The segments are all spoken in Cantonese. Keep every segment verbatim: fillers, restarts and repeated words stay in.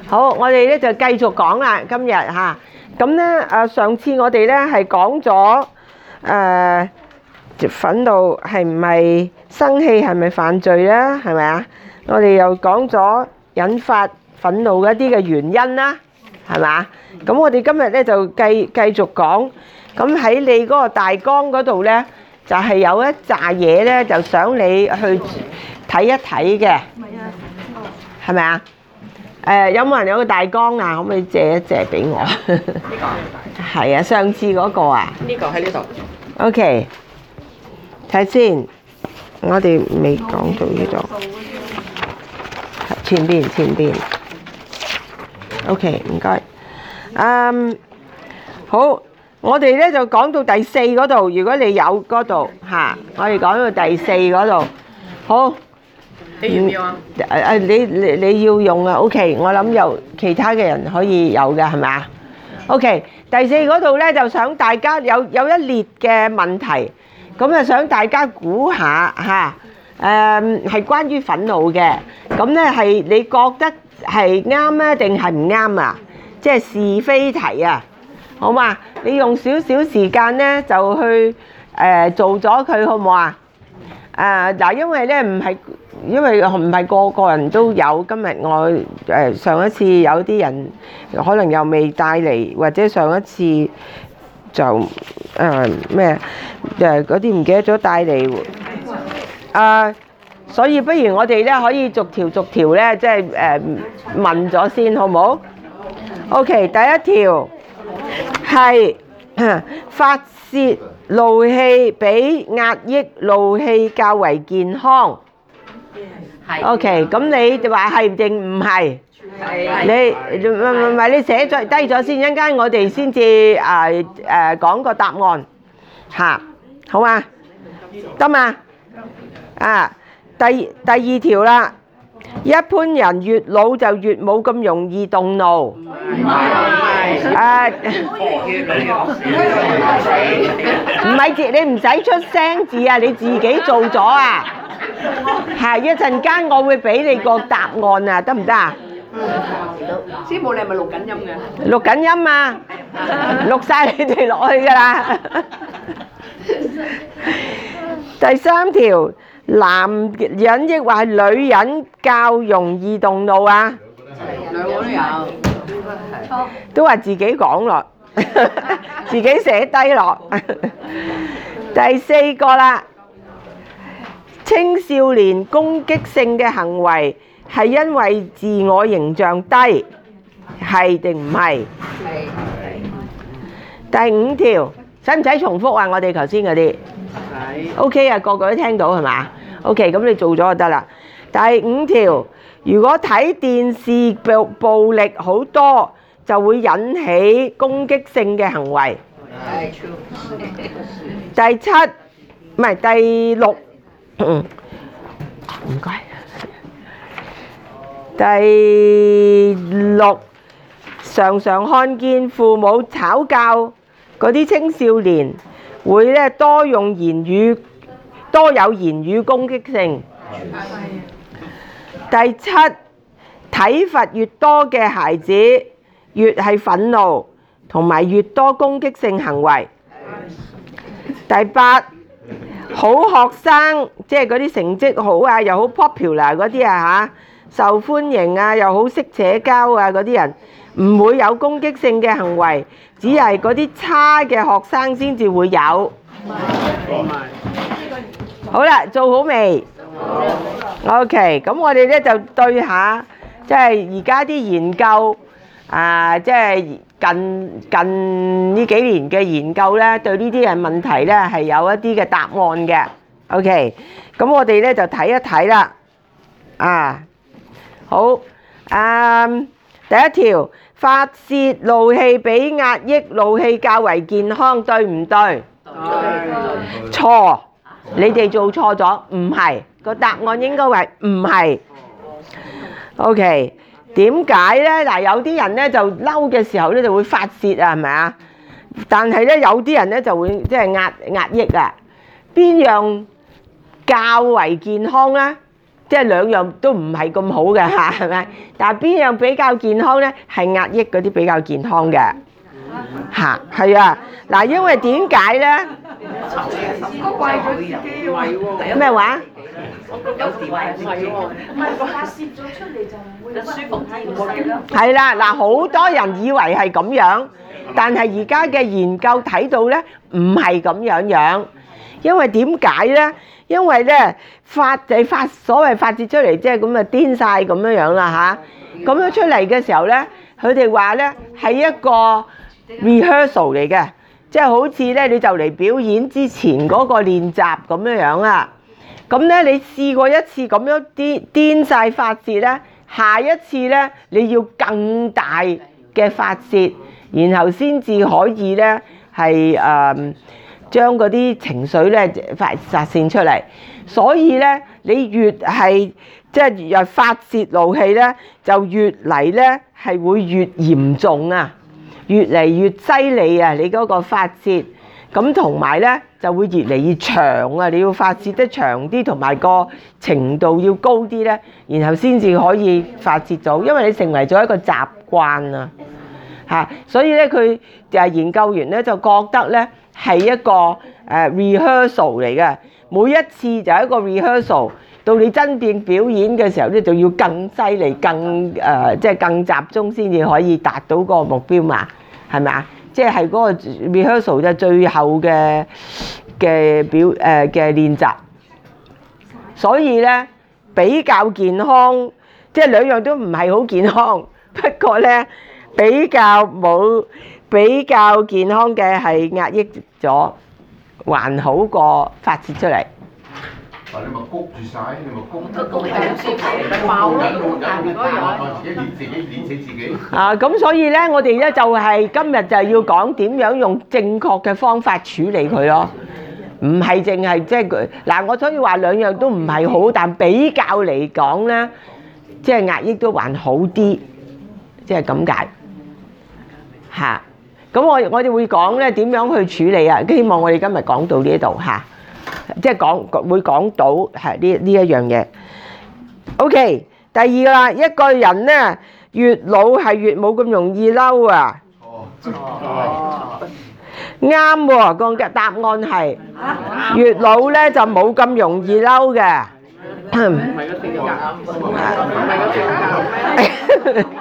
好，我哋咧就繼續講啦，今日嚇。咁咧誒，上次我哋咧係講咗誒憤怒係唔係生氣係咪犯罪咧？係咪啊？我哋又講咗引發憤怒嘅一啲嘅原因啦，係嘛？咁我哋今日咧就繼繼續講。咁喺你嗰個大綱嗰度咧，就係有一紮嘢咧，就想你去睇一睇嘅，係咪啊？誒有冇人有個大綱啊？可唔可以借一借俾我？呢個係啊，上次嗰個啊。 呢個喺呢度。 OK，睇先，我哋未講到呢度。前邊前邊。OK，唔該。嗯，好，我哋咧就講到第四嗰度。如果你有嗰度嚇，我哋講到第四嗰度。好。 你要唔要啊？ 誒誒，你你你要用啊 ？OK，我諗有其他嘅人可以有嘅係咪啊 ？OK，第四嗰度咧就想大家有有一列嘅問題，咁啊想大家估下嚇，誒係關於憤怒嘅，咁咧係你覺得係啱咧定係唔啱啊？即係是非題啊，好嘛？你用少少時間咧就去誒做咗佢好唔好啊？誒嗱，因為咧唔係。因為唔係個個人都有，今日我誒上一次有啲人可能又未帶嚟，或者上一次就誒咩誒嗰啲唔記得咗帶嚟啊，所以不如我哋咧可以逐條逐條咧，即係誒問咗先，好唔好 ？OK，第一條係發泄怒氣比壓抑怒氣較為健康。OK，咁你話係定唔係？你唔唔唔係你寫咗低咗先，一陣間我哋先至誒誒講個答案嚇，好嘛？得嘛？啊，第第二條啦，一般人越老就越冇咁容易動怒。唔係誒，唔係字，你唔使出聲字啊，你自己做咗啊！係一陣間，我會俾你個答案啊，得唔得啊？ 師母，你係咪錄緊音嘅？ 錄緊音啊，錄晒你哋落去㗎啦。第三條，男人抑或係女人較容易動怒啊？ 兩個都有， 都話自己講落，自己寫低落。第四個啦。青少年攻擊性嘅行為係因為自我形象低，係定唔係？係。第五條，使唔使重複啊？我哋頭先嗰啲。係。OK 啊，個個都聽到係嘛 ？OK，咁你做咗就得啦。第五條，如果睇電視暴暴力好多，就會引起攻擊性嘅行為。係。第七，唔係第六。嗯，唔該。第六，常常看見父母吵架嗰啲青少年，會咧多用言語，多有言語攻擊性。第七，體罰越多嘅孩子，越係憤怒，同埋越多攻擊性行為。第八。好學生，即係嗰啲成績好啊，又好 popular 嗰啲啊嚇，受歡迎啊，又好識社交啊嗰啲人，唔會有攻擊性嘅行為，只係嗰啲差嘅學生先至會有。好啦，做好未？OK，咁我哋咧就對下，即係而家啲研究啊，即係。近近呢幾年嘅研究咧，對呢啲嘅問題咧係有一啲嘅答案嘅。OK，咁我哋咧就睇一睇啦。啊，好，啊，第一條，發泄怒氣比壓抑怒氣較為健康，對唔對？對。錯，你哋做錯咗，唔係，個答案應該係唔係。OK。點解咧？嗱，有啲人咧就嬲嘅時候咧就會發泄啊，係咪啊？但係咧有啲人咧就會即係壓壓抑啊。邊樣較為健康咧？ 即係兩樣都唔係咁好嘅嚇，係咪？但係邊樣比較健康咧？係壓抑嗰啲比較健康嘅嚇，係啊。嗱，因為點解咧？ 怪咗自己喎， 咩話？ 有時係唔係喎？唔係個發泄咗出嚟就唔會舒服啲。 係啦，嗱，好多人以為係咁樣，但係而家嘅研究睇到咧，唔係咁樣樣。因為點解咧？因為咧發就發所謂發泄出嚟，即係咁啊癲晒咁樣樣啦嚇。咁樣出嚟嘅時候咧，佢哋話咧係一個 rehearsal 嚟嘅，即係好似咧你就嚟表演之前嗰個練習咁樣樣啊。咁咧你試過一次咁樣癲癲晒發泄咧，下一次咧你要更大嘅發泄，然後先至可以咧係誒將嗰啲情緒咧發發泄出嚟。所以咧你越係即係越發泄怒氣咧，就越嚟咧係會越嚴重啊，越嚟越犀利啊！你嗰個發泄。咁同埋咧就會越嚟越長啊！你要發泄得長啲，同埋個程度要高啲咧，然後先至可以發泄到，因為你成為咗一個習慣啊嚇。所以咧佢誒研究員咧就覺得咧係一個誒 rehearsal 嚟嘅，每一次就係一個 rehearsal，到你真正表演嘅時候咧就要更犀利、更誒即係更集中先至可以達到個目標嘛，係咪啊？即係嗰個 rehearsal 就最後嘅嘅表誒嘅練習，所以咧比較健康，即係兩樣都唔係好健康，不過咧比較冇比較健康嘅係壓抑咗，還好過發泄出嚟。 啊！你咪谷住晒，你咪谷都都係有時咪爆咯，但係如果有自己練自己練死自己。 啊，咁所以咧，我哋咧就係今日就係要講點樣用正確嘅方法處理佢咯，唔係淨係即係佢嗱，我所以話兩樣都唔係好，但比較嚟講咧，即係壓抑都還好啲，即係咁解嚇。咁我我哋會講咧點樣去處理啊？希望我哋今日講到呢度嚇。即係講會講到係呢呢一樣嘢。OK，第二個啦，一個人咧越老係越冇咁容易嬲啊。 哦， 啱喎，個答案係越老咧就冇咁容易嬲嘅。 唔係個性格，唔係個性格咩？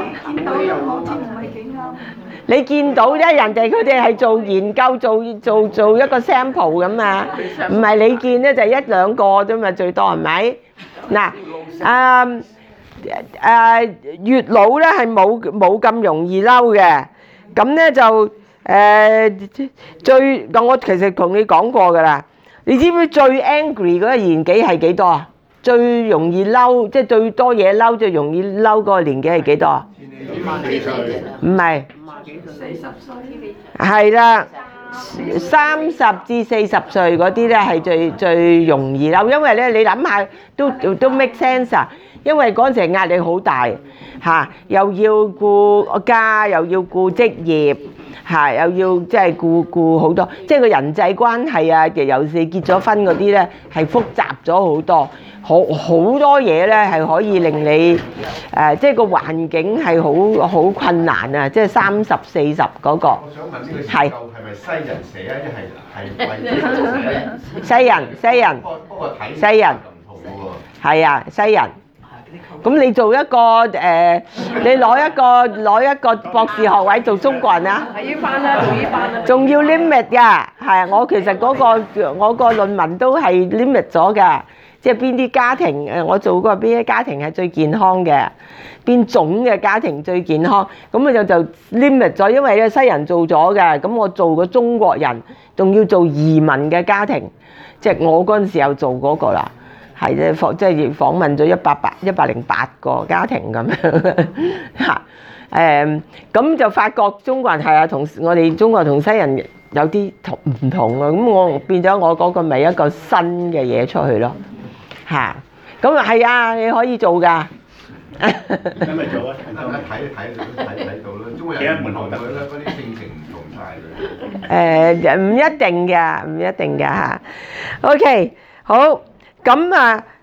你見到啫，人哋佢哋係做研究，做做做一個 sample 咁啊，唔係你見咧就一兩個啫嘛，最多係咪？嗱，誒誒越老咧係冇冇咁容易嬲嘅，咁咧就誒最我其實同你講過㗎啦，你知唔知最 angry 嗰個年紀係幾多啊？最容易嬲，即係最多嘢嬲，最容易嬲嗰個年紀係幾多啊？唔係。 四十歲， 係啦，三十至四十歲嗰啲咧係最最容易嬲，因為咧你諗下都都 make sense 啊，因為嗰陣時壓力好大嚇，又要顧家，又要顧職業嚇，又要即係顧顧好多，即係個人際關係啊，尤其是結咗婚嗰啲咧係複雜咗好多。好好多嘢咧係可以令你誒，即係個環境係好好困難啊！即係三十四十嗰個。 我想問呢個研究係咪西人寫啊？一係係為西人西人不過睇西人唔同喎。 係啊，西人。咁你做一個誒，你攞一個攞一個博士學位做中國人啊？ 係呢班啦，做呢班啦。 仲要 limit 㗎，係啊！我其實嗰個我個論文都係 limit 咗㗎。即係邊啲家庭誒？我做過邊啲家庭係最健康嘅？邊種嘅家庭最健康？咁我就就 limit 咗，因為咧西人做咗嘅，咁我做個中國人，仲要做移民嘅家庭，即係我嗰陣時候做嗰個啦，係咧訪即係訪問咗一百八一百零八個家庭咁樣嚇誒，咁就發覺中國人係啊，同我哋中國同西人有啲同唔同啊，咁我變咗我嗰個咪一個新嘅嘢出去咯。嚇，咁啊係啊，你可以做㗎。 咁咪做啊！ 睇睇睇睇到啦，中國人唔同佢啦，嗰啲性情唔同晒佢。 誒唔一定㗎，唔一定㗎嚇。OK，好，咁啊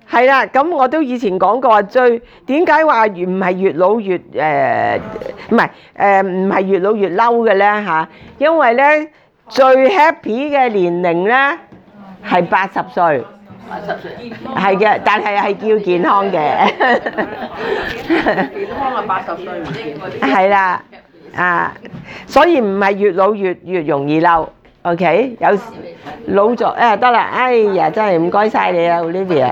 係啦，咁我都以前講過，最點解話越唔係越老越誒唔係誒唔係越老越嬲嘅咧嚇？因為咧最 happy 嘅年齡咧係八十歲， 八十歲， 係嘅，但係係叫健康嘅。 健康啊，八十歲唔健康。 係啦，啊，所以唔係越老越越容易嬲。OK，有時老咗誒得啦，哎呀真係唔該曬你啊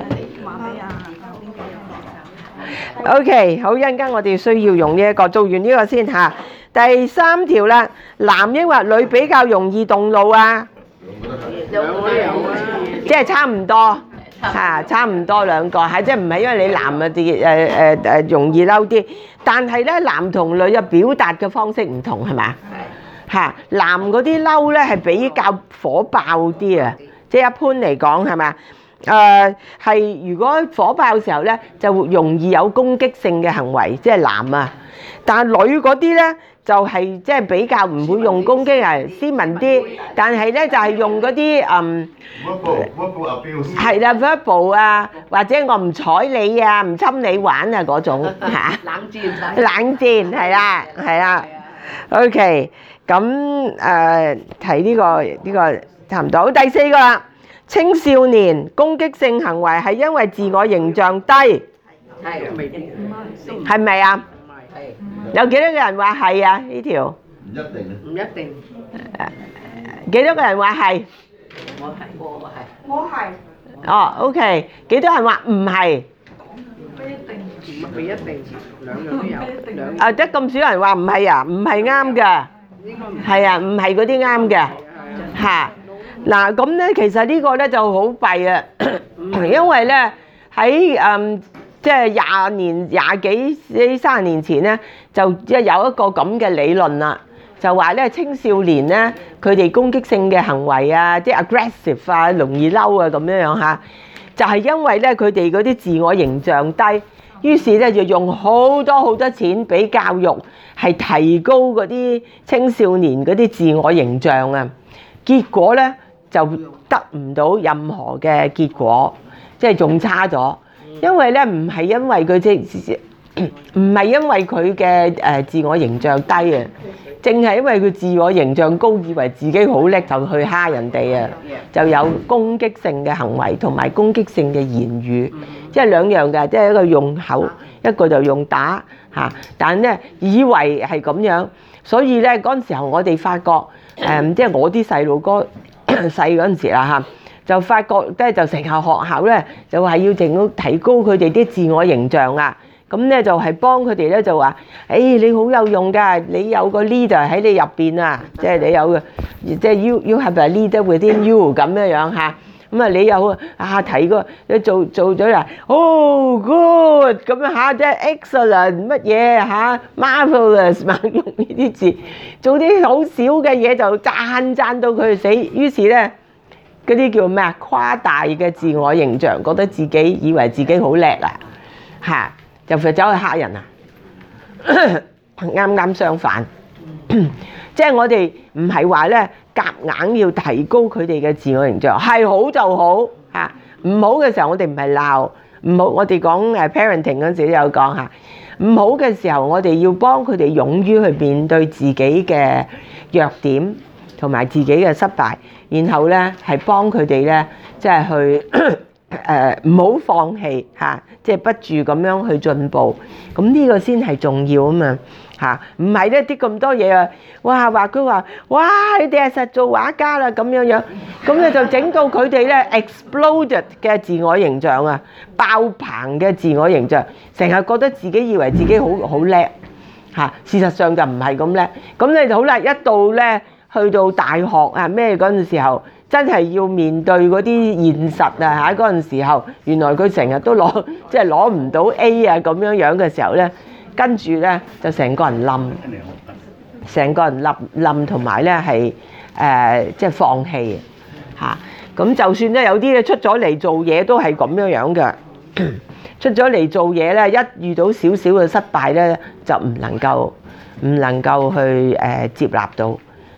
Olivia。OK， 好，一陣間我哋需要用呢一個，做完呢個先嚇。第三條啦，男抑或女比較容易動怒啊？ 兩個都有啊， 即係差唔多嚇，差唔多兩個係，即係唔係因為你男啊啲誒誒誒容易嬲啲，但係咧男同女嘅表達嘅方式唔同係嘛？嚇，男嗰啲嬲咧係比較火爆啲啊，即係一般嚟講係嘛？誒係，如果火爆嘅時候咧，就容易有攻擊性嘅行為，即係男啊。但係女嗰啲咧，就係即係比較唔會用攻擊啊，斯文啲。但係咧就係用嗰啲嗯，係啦 verbal 啊，或者我唔睬你啊，唔侵你玩啊嗰種嚇。 冷戰， 冷戰係啦，係啦。OK，咁誒睇呢個呢個差唔多。第四個啦。青少年攻擊性行為係因為自我形象低， 係未必， 係咪啊？ 係有幾多個人話係啊？呢條唔一定啊。 唔一定， 幾多個人話係？ 我係我係， 我係哦，OK，幾多人話唔係？ 不一定， 唔一定，兩樣都有，兩啊，得咁少人話唔係啊？唔係啱嘅， 應該唔係啊，唔係嗰啲啱嘅嚇。嗱咁咧，其實呢個咧就好弊啊，因為咧喺誒即係廿年、廿幾、三十年前咧，就即係有一個咁嘅理論啦，就話咧青少年咧佢哋攻擊性嘅行為啊，即係 aggressive 啊，容易嬲啊咁樣樣嚇，就係因為咧佢哋嗰啲自我形象低，於是咧就用好多好多錢俾教育，係提高嗰啲青少年嗰啲自我形象啊，結果咧，就得唔到任何嘅結果，即係仲差咗。因為咧唔係因為佢即唔係因為佢嘅誒自我形象低啊，淨係因為佢自我形象高，以為自己好叻就去蝦人哋啊，就有攻擊性嘅行為同埋攻擊性嘅言語，即係兩樣嘅，即係一個用口，一個就用打嚇。但係咧以為係咁樣，所以咧嗰陣時候我哋發覺誒，即係我啲細路哥。細嗰陣時啦嚇，就發覺咧就成校學校咧就話要整到提高佢哋啲自我形象啊，咁咧就係幫佢哋咧就話，誒你好有用㗎，你有個 leader 喺你入邊啊，即係你有個即係 you you have a leader within you 咁樣樣嚇，咁啊你有啊提個你做做咗啦，哦 good 咁樣嚇，即係 excellent 乜嘢嚇 marvelous 嘛，用呢啲字，做啲好少嘅嘢就讚讚到佢死，於是咧嗰啲叫咩啊？誇大嘅自我形象，覺得自己以為自己好叻啊嚇，就走去嚇人啊，啱啱相反，即係我哋唔係話咧夾硬要提高佢哋嘅自我形象，係好就好嚇，唔好嘅時候我哋唔係鬧，唔好我哋講誒 parenting 嗰陣時都有講嚇，唔好嘅時候我哋要幫佢哋勇於去面對自己嘅弱點同埋自己嘅失敗，然後咧係幫佢哋咧即係去誒唔好放棄嚇，即係不住咁樣去進步，咁呢個先係重要啊嘛嚇，唔係咧啲咁多嘢啊，哇話佢話哇你哋係實做畫家啦咁樣樣，咁咧就整到佢哋咧 exploded 嘅自我形象啊，爆棚嘅自我形象，成日覺得自己以為自己好好叻嚇，事實上就唔係咁叻，咁你就好啦，一到咧去到大學啊咩嗰陣時候。真係要面對嗰啲現實啊！喺嗰陣時候，原來佢成日都攞即係攞唔到 A 啊咁樣樣嘅時候咧，跟住咧就成個人冧，成個人冧冧同埋咧係誒即係放棄嚇。咁就算咧有啲咧出咗嚟做嘢都係咁樣樣嘅，出咗嚟做嘢咧一遇到少少嘅失敗咧就唔能夠唔能夠去誒接納到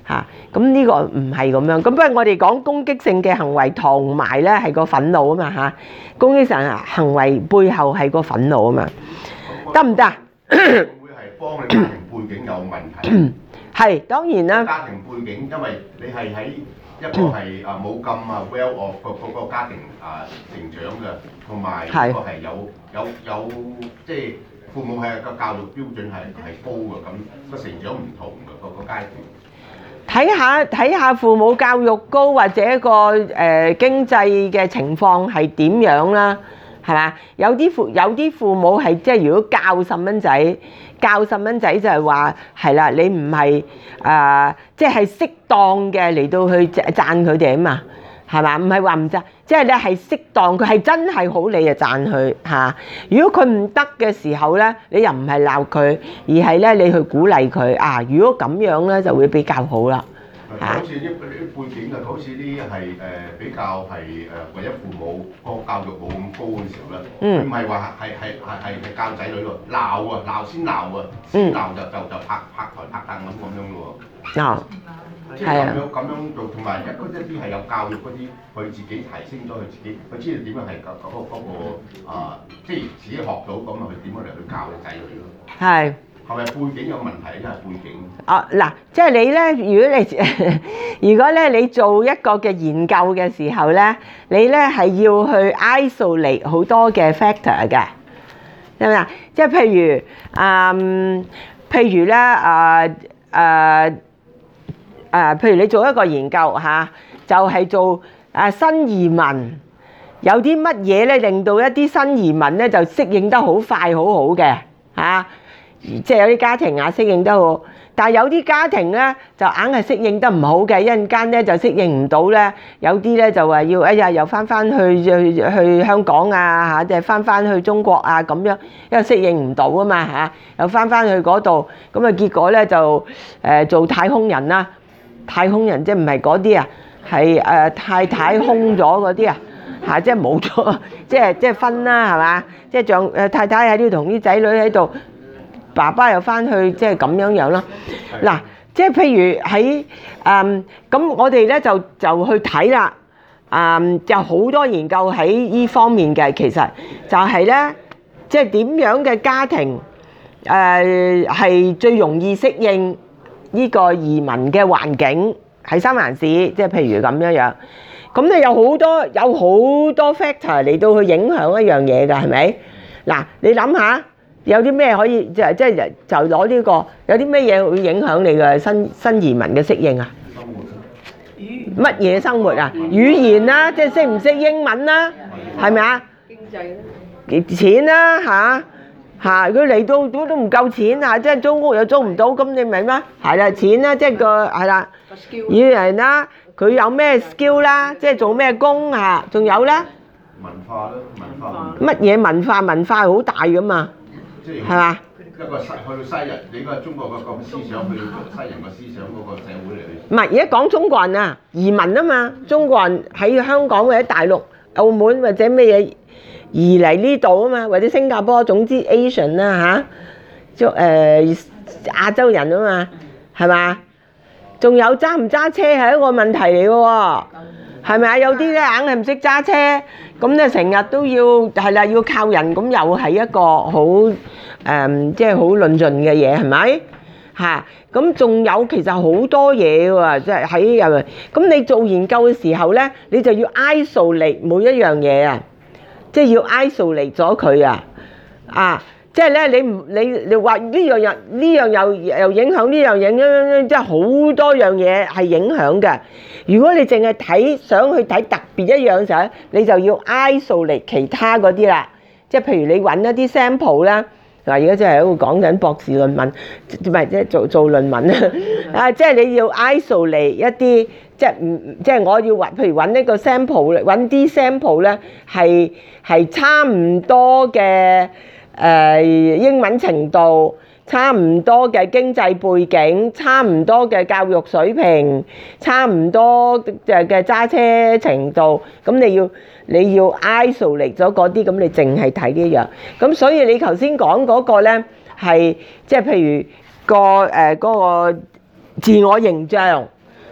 嚇。咁呢個唔係咁樣。咁不過我哋講攻擊性嘅行為同埋咧係個憤怒啊嘛嚇。攻擊性行為背後係個憤怒啊嘛，得唔得？ 會唔會係幫你家庭背景有問題？ 係當然啦。 家庭背景，因為你係喺一個係啊冇咁啊 well off 個個個家庭啊成長嘅，同埋一個係有有有即係父母係個教育標準係係高嘅，咁個成長唔同嘅個個階段。 睇下睇下父母教育高或者個誒、呃、經濟嘅情況係點樣啦，係嘛？有啲父有啲父母係即係如果教細蚊仔，教細蚊仔就係話係啦，你唔係誒即係適當嘅嚟到去讚佢哋啊嘛，係嘛？唔係話唔讚，即係咧係適當，佢係真係好你就讚佢嚇。如果佢唔得嘅時候咧，你又唔係鬧佢，而係咧你去鼓勵佢啊。如果咁樣咧就會比較好啦。 嚇，好似啲啲背景嘅，好似啲係誒比較係誒為咗父母個教育冇咁高嘅時候咧，佢唔係話係係係係係教仔女喎，鬧啊鬧先鬧啊，先鬧就就就拍拍台拍凳咁咁樣嘅喎。 啊， 即係咁樣咁樣做，同埋一嗰一啲係有教育嗰啲，佢自己提升咗佢自己，佢知道點樣係嗰嗰嗰個啊，即係自己學到咁啊，佢點樣嚟去教個仔女咯？ 係。 係咪背景有問題？因為背景。 哦，嗱，即係你咧，如果你如果咧你做一個嘅研究嘅時候咧，你咧係要去 isolate 好多嘅 factor 嘅，係咪啊？即係譬如嗯，譬如咧啊啊啊，譬如你做一個研究嚇，就係做啊新移民有啲乜嘢咧，令到一啲新移民咧就適應得好快好好嘅嚇。即係有啲家庭啊適應得好，但係有啲家庭咧就硬係適應得唔好嘅，一陣間咧就適應唔到咧。有啲咧就話要哎呀又翻翻去去去香港啊嚇，即係翻翻去中國啊咁樣，因為適應唔到啊嘛嚇，又翻翻去嗰度，咁啊結果咧就誒做太空人啦，太空人即係唔係嗰啲啊，係誒太太空咗嗰啲啊嚇，即係冇咗，即係即係分啦係嘛，即係像誒太太喺呢度同啲仔女喺度。爸爸又翻去，即係咁樣樣啦。嗱，即係譬如喺誒咁，我哋咧就就去睇啦。誒，有好多研究喺依方面嘅，其實就係咧，即係點樣嘅家庭誒係最容易適應呢個移民嘅環境喺三藩市，即係譬如咁樣樣。咁咧有好多有好多 factor 嚟到去影響一樣嘢㗎，係咪？嗱，你諗下。有啲咩可以即係即係就攞呢個有啲咩嘢會影響你嘅新新移民嘅適應啊？乜嘢生活啊？語言啦，即係識唔識英文啦？係咪啊？經濟錢啦嚇嚇，佢嚟到都都唔夠錢啊！即係租屋又租唔到，咁你明咩？係啦，錢啦，即係個係啦，語言啦，佢有咩 skill 啦，即係做咩工啊？仲有咧？ 文化啦，文化。 乜嘢文化？文化係好大噶嘛？係嘛？ 一個西去到西人，你個中國個咁思想，去到西人個思想嗰個社會嚟。 唔係，而家講中國人啊，移民啊嘛，中國人喺香港或者大陸、澳門或者咩嘢移嚟呢度啊嘛，或者新加坡，總之 Asian 啦嚇，誒亞洲人啊嘛，係嘛？仲有揸唔揸車係一個問題嚟嘅喎，係咪啊？有啲咧硬係唔識揸車，咁咧成日都要係啦，要靠人，咁又係一個好誒，即係好論盡嘅嘢，係咪？嚇，咁仲有其實好多嘢喎，即係喺入，咁你做研究嘅時候咧，你就要 isolate 每一樣嘢啊，即係要 isolate 咗佢啊，啊！即係咧，你唔你你話呢樣又呢樣又又影響呢樣影響，即係好多樣嘢係影響嘅。如果你淨係睇想去睇特別一樣嘅時候，你就要 isolate 其他嗰啲啦。即係譬如你揾一啲 sample 啦，嗱而家即係喺度講緊博士論文，唔係即係做做論文啊。啊，即係你要 isolate 一啲，即係唔即係我要揾，譬如揾一個 sample，揾啲 sample 咧係係差唔多嘅。誒、呃、英文程度差唔多嘅經濟背景，差唔多嘅教育水平，差唔多嘅嘅揸車程度，咁你要你要 isolate 咗嗰啲，咁你淨係睇呢樣。咁所以你頭先講嗰個咧係即係譬如個誒嗰、呃嗰個自我形象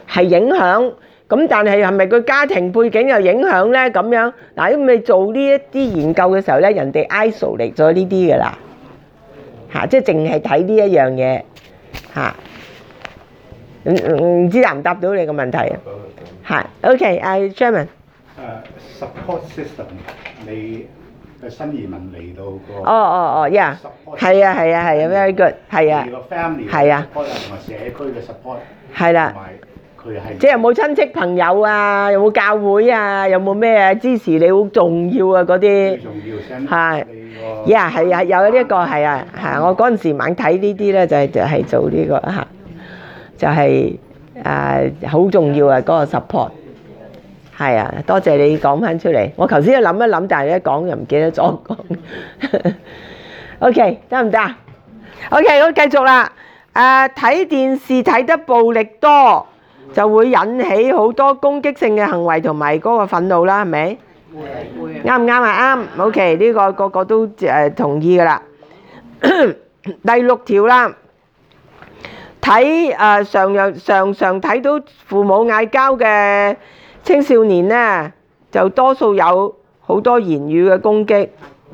係影響。咁但係係咪個家庭背景又影響咧？咁樣嗱，咁你做呢一啲研究嘅時候咧，人哋 isolate 咗呢啲㗎啦，嚇，即係淨係睇呢一樣嘢嚇。唔唔唔知答唔答到你個問題啊？係 OK，阿 Sherman。 誒 support system，你嘅新移民嚟到個哦哦哦，yeah，係啊係啊係啊 ，very good，係啊， 你個 family 係啊 support 同埋社區嘅 support， 係啦。 同埋佢係即係有冇親戚朋友啊？有冇教會啊？有冇咩啊支持你好重要啊嗰啲？ 最重要先係你個 ，yeah 係啊，有呢一個係啊，係我嗰陣時猛睇呢啲咧，就係就係做呢個嚇，就係誒好重要啊嗰個 support。係啊，多謝你講翻出嚟。我頭先諗一諗，但係一講又唔記得咗講。OK，得唔得？OK，我繼續啦。誒，睇電視睇得暴力多，就會引起好多攻擊性嘅行為同埋嗰個憤怒啦，係咪？會。啱唔啱啊？啱。OK，呢個個個都誒同意㗎啦。第六條啦，睇誒常有常常睇到父母嗌交嘅青少年咧，就多數有好多言語嘅攻擊，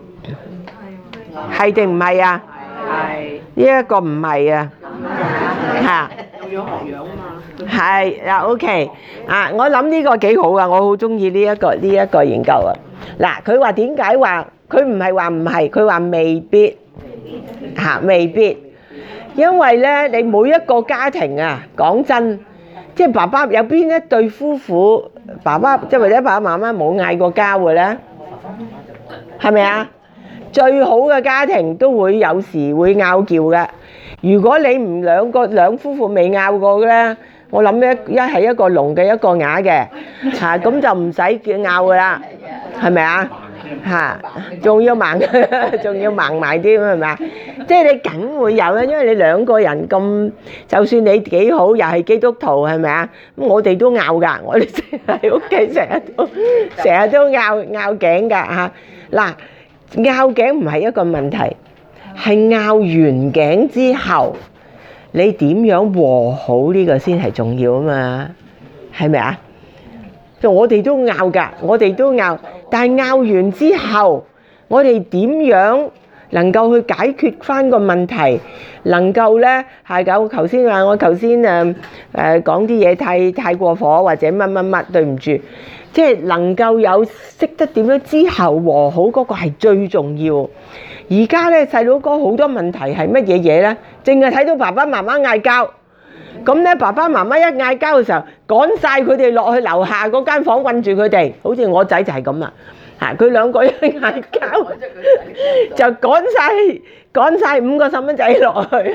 係定唔係啊？係。呢一個唔係啊，嚇。有樣學樣啊嘛。係嗱 ，OK，啊，我諗呢個幾好啊，我好中意呢一個呢一個研究啊。嗱，佢話點解話佢唔係話唔係，佢話未必嚇，未必，因為咧你每一個家庭啊，講真。即係爸爸有邊一對夫婦，爸爸即係或者爸爸媽媽冇嗌過交嘅咧，係咪啊？最好嘅家庭都會有時會拗撬嘅。如果你唔兩個兩夫婦未拗過咧，我諗一一係一個聾嘅一個啞嘅嚇，咁就唔使叫拗㗎啦，係咪啊？嚇，仲要盲，仲要盲埋啲咁係咪啊？即係你梗會有啦，因為你兩個人咁，就算你幾好，又係基督徒係咪啊？咁我哋都拗㗎，我哋成日喺屋企成日都成日都拗拗頸㗎嚇。嗱，拗頸唔係一個問題，係拗完頸之後，你點樣和好呢個先係重要啊嘛？係咪啊？就我哋都拗㗎，我哋都拗，但係拗完之後，我哋點樣能夠去解決翻個問題？能夠咧係咁，頭先話我頭先誒誒講啲嘢太太過火，或者乜乜乜，對唔住，即係能夠有識得點樣之後和好嗰個係最重要。而家咧細佬哥好多問題係乜嘢嘢咧？淨係睇到爸爸媽媽嗌交。咁咧，爸爸媽媽一嗌交嘅時候，趕曬佢哋落去樓下嗰間房韞住佢哋，好似我仔就係咁啦。嚇，佢兩個一嗌交，就趕曬趕曬五個細蚊仔落去。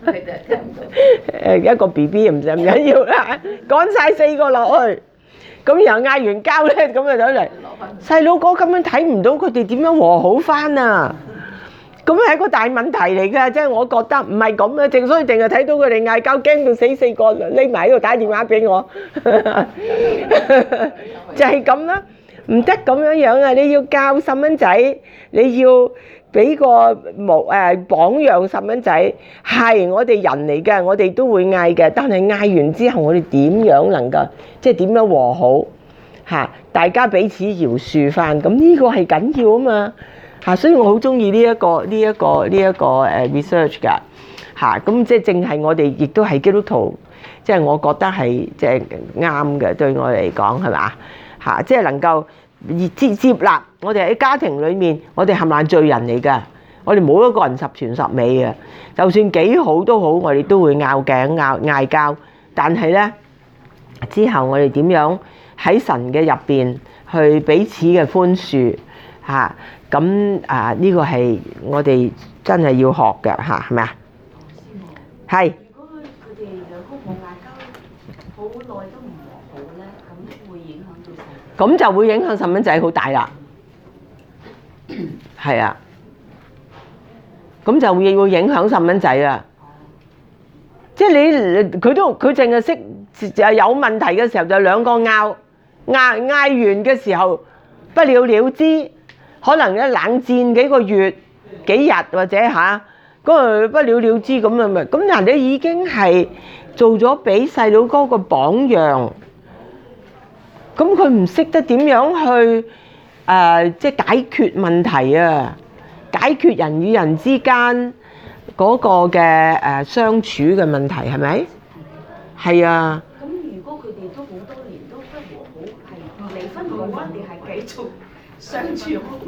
誒，一個 B B 唔使唔緊要啦，趕曬四個落去。咁然後嗌完交咧，咁啊走嚟，細佬哥咁樣睇唔到佢哋點樣和好翻啊！咁係一個大問題嚟㗎，即係我覺得唔係咁嘅，正所以淨係睇到佢哋嗌交，驚到死四個匿埋喺度打電話俾我，就係咁啦，唔得咁樣樣啊！你要教細蚊仔，你要俾個模誒榜樣細蚊仔，係我哋人嚟嘅，我哋都會嗌嘅，但係嗌完之後，我哋點樣能夠即係點樣和好嚇？大家彼此饒恕翻，咁呢個係緊要啊嘛！嚇，所以我好中意呢一個呢一個呢一個誒 research 㗎嚇，咁即係正係我哋亦都係基督徒，即係我覺得係即係啱嘅，對我嚟講係嘛嚇，即係能夠接接納我哋喺家庭裡面，我哋係咪罪人嚟㗎？我哋冇一個人十全十美嘅，就算幾好都好，我哋都會拗頸拗嗌交，但係咧之後我哋點樣喺神嘅入邊去彼此嘅寬恕嚇？咁啊，呢個係我哋真係要學嘅嚇，係咪啊？係。 如果佢哋兩公婆嗌交好耐都唔和好咧，咁會影響到細路。 咁就會影響細蚊仔好大啦。係啊。咁就會會影響細蚊仔啦。即係你佢都佢淨係識就係有問題嘅時候就兩個拗嗌嗌完嘅時候不了了之。可能咧冷戰幾個月、幾日或者嚇，嗰個不了了之咁啊咪，咁人哋已經係做咗俾細佬哥個榜樣，咁佢唔識得點樣去誒，即係解決問題啊，解決人與人之間嗰個嘅誒相處嘅問題係咪？係啊。 咁如果佢哋都好多年都不和好，係離婚好啊，定係繼續相處好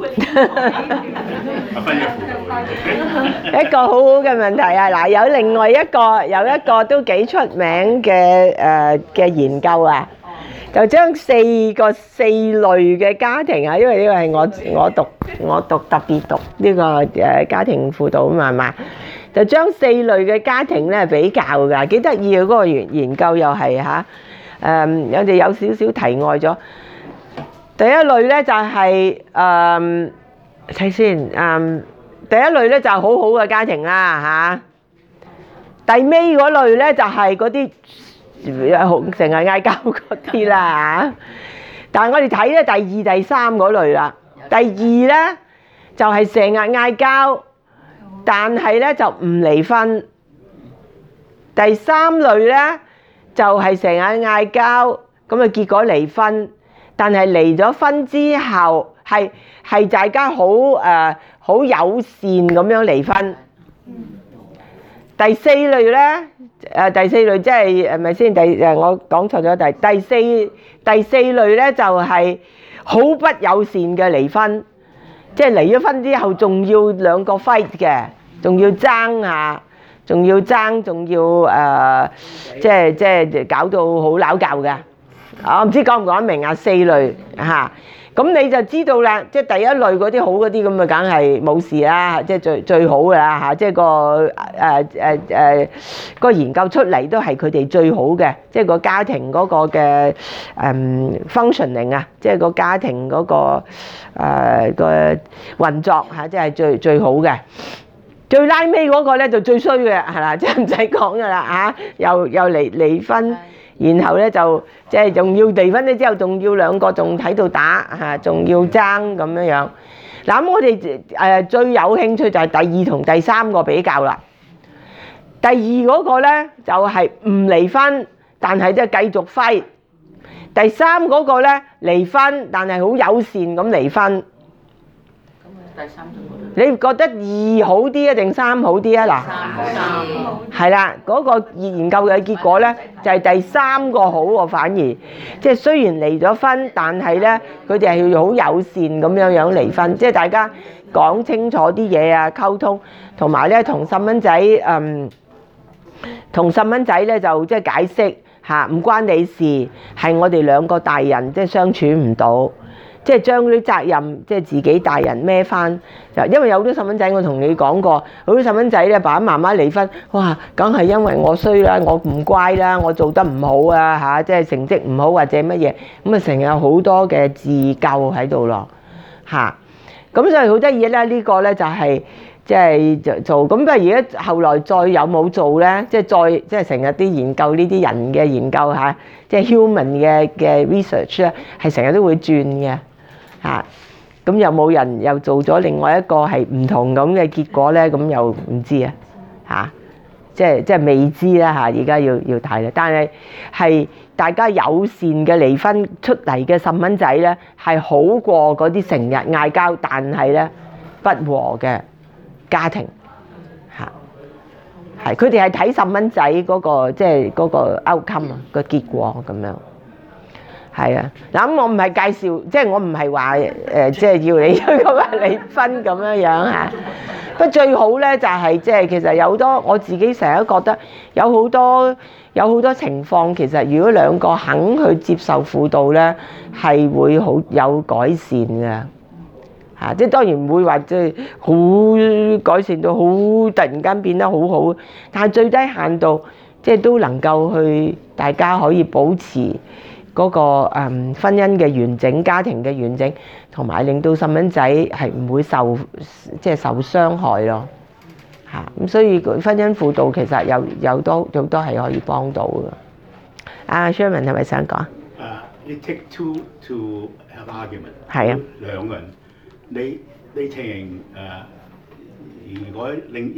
咧？ 一個好好嘅問題啊！嗱，有另外一個有一個都幾出名嘅誒嘅研究啊，就將四個四類嘅家庭啊，因為呢個係我我讀我讀特別讀呢個誒家庭輔導啊嘛，係嘛？就將四類嘅家庭咧比較㗎，幾得意啊！嗰個研研究又係嚇誒，有哋有少少題外咗。第一類咧就係誒睇先誒，第一類咧就係好好嘅家庭啦嚇。第尾嗰類咧就係嗰啲成日嗌交嗰啲啦嚇。但係我哋睇咧第二、第三嗰類啦。第二咧就係成日嗌交，但係咧就唔離婚。第三類咧就係成日嗌交，咁啊結果離婚。但係離咗婚之後，係係大家好誒好友善咁樣離婚。第四類咧誒第四類即係係咪先？第誒我講錯咗第第四第四類咧就係好不友善嘅離婚，即係離咗婚之後仲要兩個 fight 嘅，仲要爭下，仲要爭，仲要誒即係即係搞到好鬧交嘅。我唔知講唔講得明啊，四類嚇，咁你就知道啦。即係第一類嗰啲好嗰啲咁啊，梗係冇事啦，即係最最好㗎啦嚇。即係個誒誒誒個研究出嚟都係佢哋最好嘅，即係個家庭嗰個嘅誒 functioning 啊，即係個家庭嗰個誒個運作嚇，即係最最好嘅。最拉尾嗰個咧就最衰嘅係啦，即係唔使講㗎啦嚇，又又離離婚。然後咧就即係仲要離婚咧之後，仲要兩個仲喺度打嚇，仲要爭咁樣樣。嗱咁我哋誒最有興趣就係第二同第三個比較啦。第二嗰個咧就係唔離婚，但係即係繼續揮。第三嗰個咧離婚，但係好友善咁離婚。 第三種你覺得二好啲啊定三好啲啊？嗱， 三係啦，嗰個研究嘅結果咧就係第三個好喎，反而即係雖然離咗婚，但係咧佢哋係要好友善咁樣樣離婚，即係大家講清楚啲嘢啊，溝通，同埋咧同細蚊仔嗯，同細蚊仔咧就即係解釋嚇，唔關你事，係我哋兩個大人即係相處唔到。即係將啲責任，即係自己大人孭翻。就因為有啲細蚊仔，我同你講過，有啲細蚊仔咧，爸爸媽媽離婚，哇，梗係因為我衰啦，我唔乖啦，我做得唔好啊嚇，即係成績唔好或者乜嘢，咁啊成日好多嘅自救喺度咯嚇。咁所以好得意咧，呢個咧就係即係做。咁不過而家後來再有冇做咧？即係再即係成日啲研究呢啲人嘅研究嚇，即係 human 嘅嘅 research 咧，係成日都會轉嘅。嚇，咁有冇人又做咗另外一個係唔同咁嘅結果咧？咁又唔知啊嚇，即係即係未知啦嚇，而家要要睇啦。但係係大家友善嘅離婚出嚟嘅細蚊仔咧，係好過嗰啲成日嗌交但係咧不和嘅家庭嚇。係佢哋係睇細蚊仔嗰個即係嗰個 outcome 啊個結果咁樣。係啊，嗱咁我唔係介紹，即係我唔係話誒，即係要你咁樣離婚咁樣樣嚇。不過最好咧就係即係其實有好多我自己成日都覺得有好多有好多情況，其實如果兩個肯去接受輔導咧，係會好有改善嘅嚇。即係當然唔會話即係好改善到好突然間變得好好，但係最低限度即係都能夠去大家可以保持嗰個誒婚姻嘅完整、家庭嘅完整，同埋令到細蚊仔係唔會受即係受傷害咯嚇。咁所以婚姻輔導其實有有多有多係可以幫到嘅。阿 Sherman 係咪想講？ 啊，it take two to have argument。 係啊， 兩個人，你你情誒，如果另一